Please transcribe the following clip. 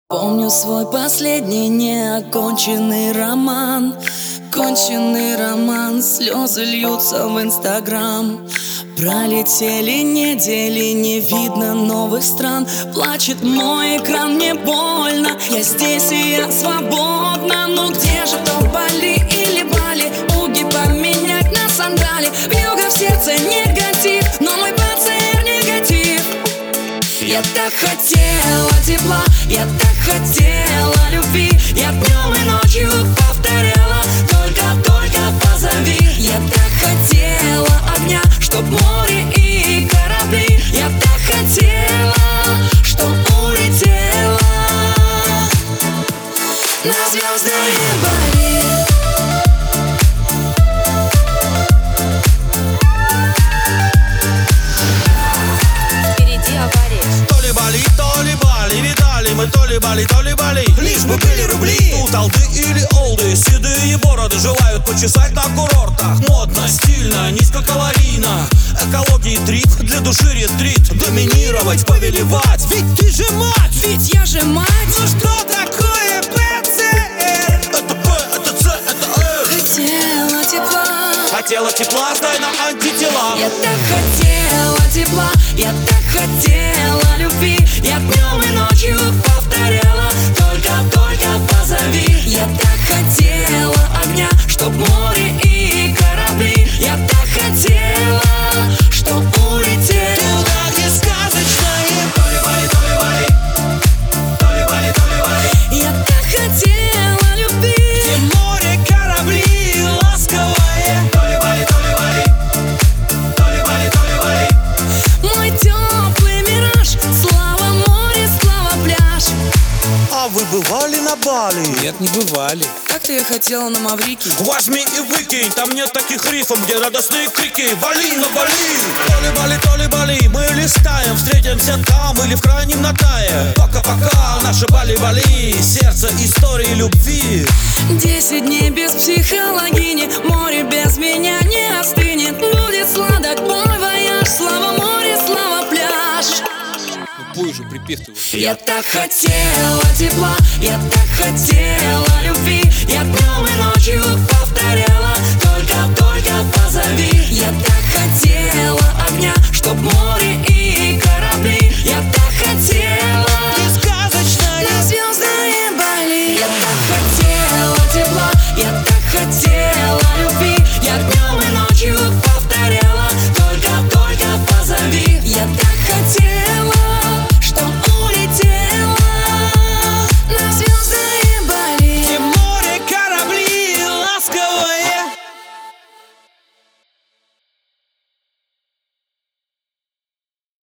Помню свой последний неоконченный роман. Конченый роман, слезы льются в Инстаграм. Пролетели недели, не видно новых стран. Плачет мой экран, мне больно. Я здесь и я свободна. Но где же то Бали или Бали? Уги поменять на сандали. Вьюга в сердце негатив, но мой ПЦР негатив. Я так хотела тепла, я так хотела любви. Я днем и ночью повторяла: только позови. Я так хотела огня, чтоб море и корабли. Я так хотела, чтоб улетела на звездное Бали. Мы то ли Бали, то ли Бали, лишь бы были рубли. Тут алды или олды, седые бороды желают почесать на курортах. Модно, стильно, низкокалорийно. Экологии трип, для души ретрит. Доминировать, повелевать, ведь ты же мать. Ведь я же мать. Ну что такое ПЦР? Это П, это Ц, это Р. Хотела тепла, хотела тепла, сдай нам антитела. Я так хотела тепла, я так хотела любви. Я днем и ночью повторяла: только позови. Я так хотела огня, чтоб море и корабли. Я так хотела, чтоб улетела туда, где сказочное. То ли Бали, то ли Бали, то ли Бали, то ли Бали. Я так хотела любви, где море, корабли, ласковое. То ли Бали, то ли Бали, то ли Бали, то ли Бали. мой теплый мираж. Слава море, слава пляж. А вы бывали на Бали? Нет, не бывали. Как-то я хотела на Маврикий. Возьми и выкинь, там нет таких рифов, где радостные крики: Бали на Бали! То ли Бали, то ли Бали, мы листаем, встретимся там или в крайнем Натае. Пока-пока, наши Бали-Бали, сердце истории любви. 10 дней без психологини, море без меня не остынет. Будет сладок мой вояж, слава море, слава пляж. Ну пой же припев-то. Я так хотела тепла, я так хотела любви. Я днем и ночью повторяла: только позови. Я так хотела огня, чтоб море и корабли. Я так хотела